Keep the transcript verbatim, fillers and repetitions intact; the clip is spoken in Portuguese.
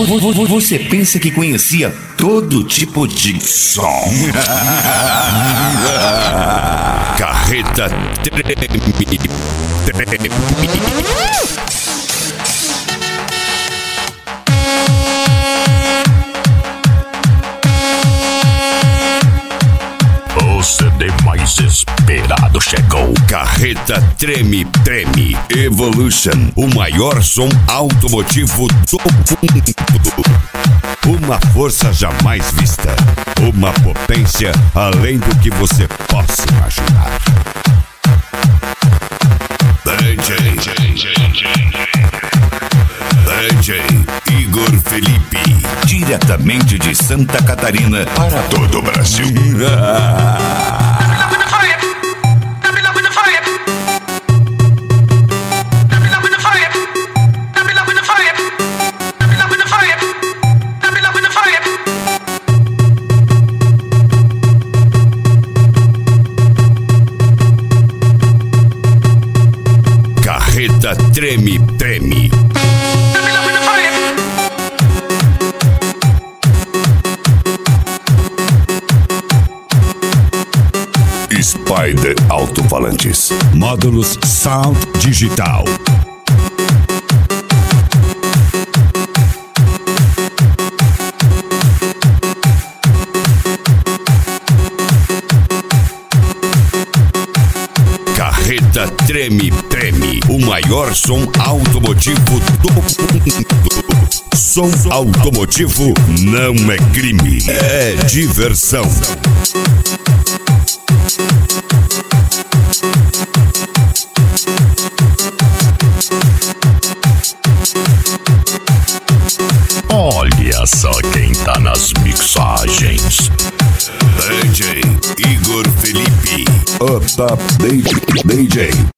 Você pensa que conhecia todo tipo de som? Carreta treme, treme. O C D mais esperado chegou. Carreta Treme Treme Evolution, o maior som automotivo do mundo. Uma força jamais vista, uma potência além do que você possa imaginar. D J, D J Igor Felipe, diretamente de Santa Catarina para todo o Brasil. Carreta Treme Treme. Spider Alto-Falantes, módulos Sound Digital. Carreta Treme Treme, o maior som automotivo do mundo. Som automotivo não é crime, é diversão. Olha só quem tá nas mixagens. D J Igor Felipe. Up, up, D J. D J.